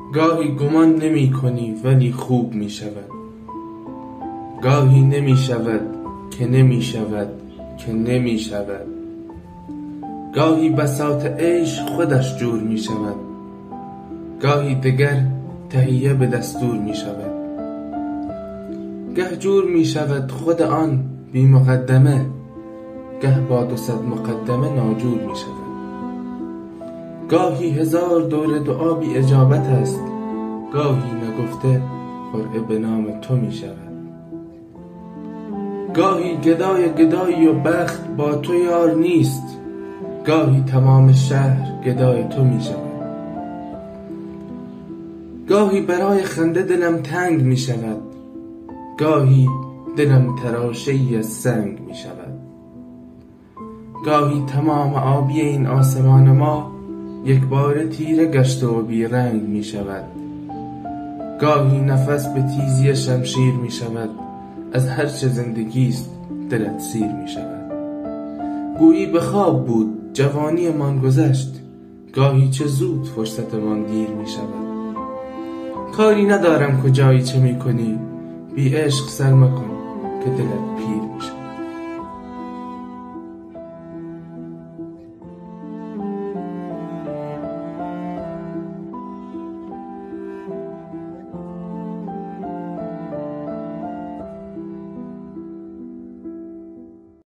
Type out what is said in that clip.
گاهی گمان نمی کنی ولی خوب می شود. گاهی نمی شود که نمی شود که نمی شود. گاهی بساط عشق خودش جور می شود. گاهی دگر تهیه به دستور می شود. گه جور می شود خود آن بی مقدمه، گه با 200 مقدمه ناجور می شود. گاهی 1000 دور دعا بی اجابت است، گاهی نگفته قرعه به نام تو می شود. گاهی گدای گدایی و بخت با تو یار نیست، گاهی تمام شهر گدای تو می شود. گاهی برای خنده دلم تنگ می شود، گاهی دلم تراشه‌ای از سنگ می شود. گاهی تمام آبی این آسمان ما یک بار تیره گشته و بی رنگ می شود. گاهی نفس به تیزی شمشیر می شود، از هر چه زندگیست دلت سیر می شود. گویی به خواب بود جوانی من گذشت، گاهی چه زود فرصت من دیر می شود. کاری ندارم کجایی چه می کنی، بی عشق سر مکن که دلت پیر می شود.